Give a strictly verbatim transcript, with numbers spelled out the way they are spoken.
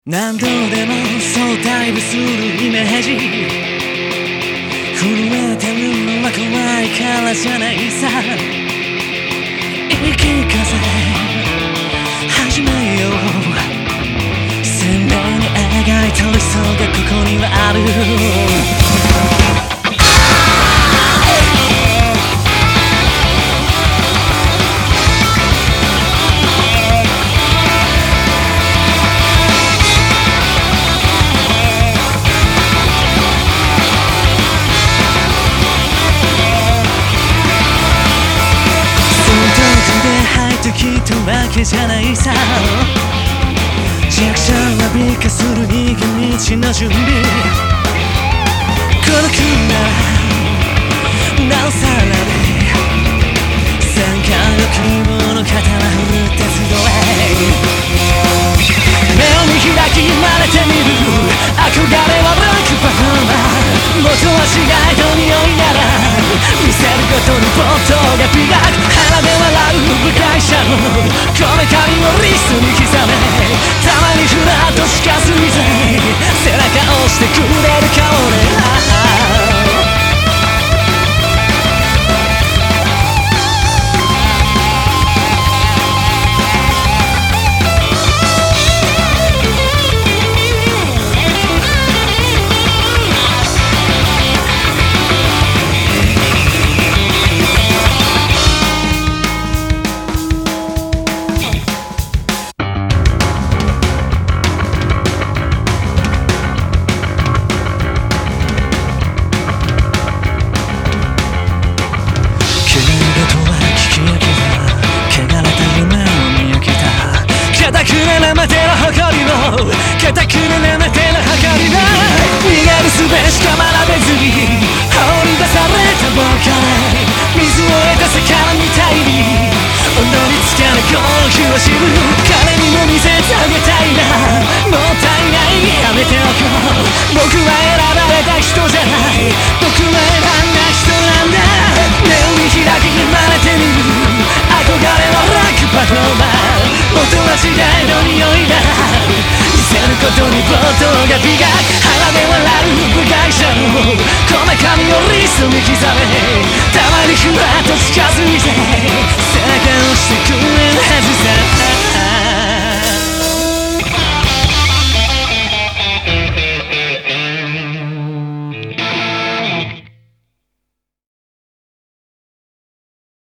何度でもそうダイブするイメージ、震えてるのは怖いからじゃないさ。生き風始めよう、鮮明に描いた理想がここにはある。きっとわけじゃないさ。弱者は美化する逃げ道の準備、この国ならなおさらで戦艦の希望の刀振る鉄道へ目を見開き生まれてみる。憧れはバックパフォーマー、元は違いと匂いなら見せることに没頭が磨く。鼻で笑う部外者のこめかみをリストに刻め、たまにふらっと近づいて背中押してくれるか俺。なめての誇りを固くなめての誇りを逃げる術しか学べずに放り出された僕から水を得た魚みたいに踊りつかぬこの日を知る。彼にも見せてあげたいな、もったいないやめておこう。僕は選ばれた人じゃない、僕は選んだ人なんだ。目を見開き生まれてみる。憧れはラックパフォーマー、元は時代の匂いだ。見せることに冒頭が美学、鼻で笑う部外者のこめかみをリストに刻め、たまにふわっと近づいて背中